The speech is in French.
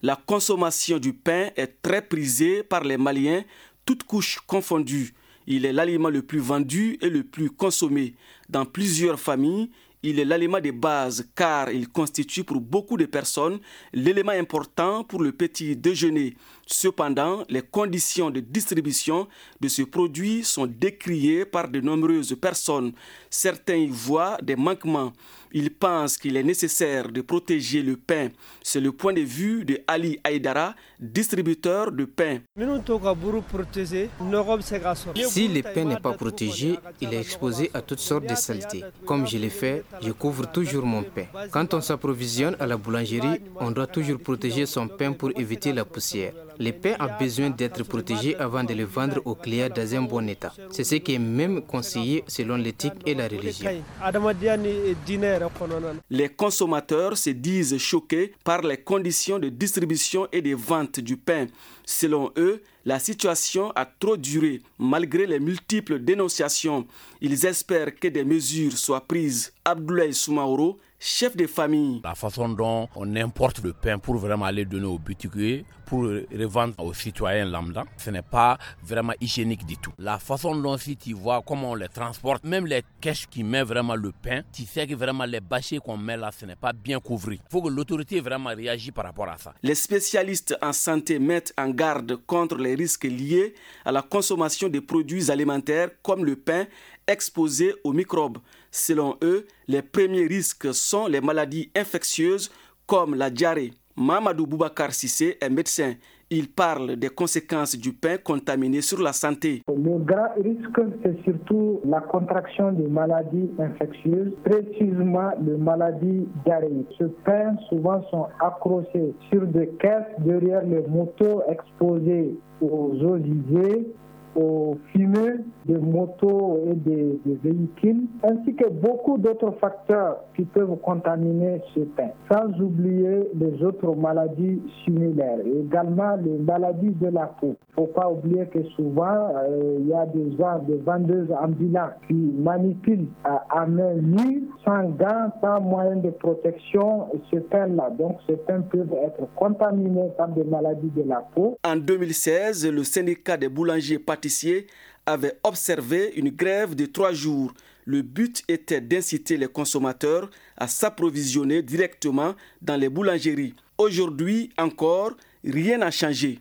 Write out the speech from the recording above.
La consommation du pain est très prisée par les Maliens, toutes couches confondues. Il est l'aliment le plus vendu et le plus consommé. Dans plusieurs familles, il est l'aliment de base car il constitue pour beaucoup de personnes l'élément important pour le petit déjeuner. Cependant, les conditions de distribution de ce produit sont décriées par de nombreuses personnes. Certains y voient des manquements. Ils pensent qu'il est nécessaire de protéger le pain. C'est le point de vue de Ali Aïdara, distributeur de pain. Si le pain n'est pas protégé, il est exposé à toutes sortes de saletés. Comme je l'ai fait, je couvre toujours mon pain. Quand on s'approvisionne à la boulangerie, on doit toujours protéger son pain pour éviter la poussière. Le pain a besoin d'être protégé avant de le vendre aux clients dans un bon état. C'est ce qui est même conseillé selon l'éthique et la religion. Les consommateurs se disent choqués par les conditions de distribution et de vente du pain. Selon eux, la situation a trop duré malgré les multiples dénonciations. Ils espèrent que des mesures soient prises. Abdoulaye Soumaoro, chef de famille. La façon dont on importe le pain pour vraiment aller donner aux boutiquiers, pour revendre aux citoyens lambda, ce n'est pas vraiment hygiénique du tout. La façon dont si tu vois comment on les transporte, même les caisses qui mettent vraiment le pain, tu sais que vraiment les bâchers qu'on met là, ce n'est pas bien couvert. Il faut que l'autorité vraiment réagisse par rapport à ça. Les spécialistes en santé mettent en garde contre les risques liés à la consommation de produits alimentaires comme le pain exposé aux microbes. Selon eux, les premiers risques sont les maladies infectieuses comme la diarrhée. Mamadou Boubacar Sissé est médecin. Il parle des conséquences du pain contaminé sur la santé. Le grand risque, c'est surtout la contraction des maladies infectieuses, précisément les maladies diarrhéiques. Ce pain, souvent, sont accrochés sur des caisses derrière les motos exposées aux eaux usées, aux fumées des motos et des véhicules, ainsi que beaucoup d'autres facteurs qui peuvent contaminer ce pain. Sans oublier les autres maladies similaires, et également les maladies de la peau. Il ne faut pas oublier que souvent, il y a des vendeuses ambulants qui manipulent à main nue, sans gants, sans moyen de protection, ce pain-là. Donc, ce pain peut être contaminé par des maladies de la peau. En 2016, le syndicat des boulangers-pâtissiers avait observé une grève de 3 jours. Le but était d'inciter les consommateurs à s'approvisionner directement dans les boulangeries. Aujourd'hui encore, rien n'a changé.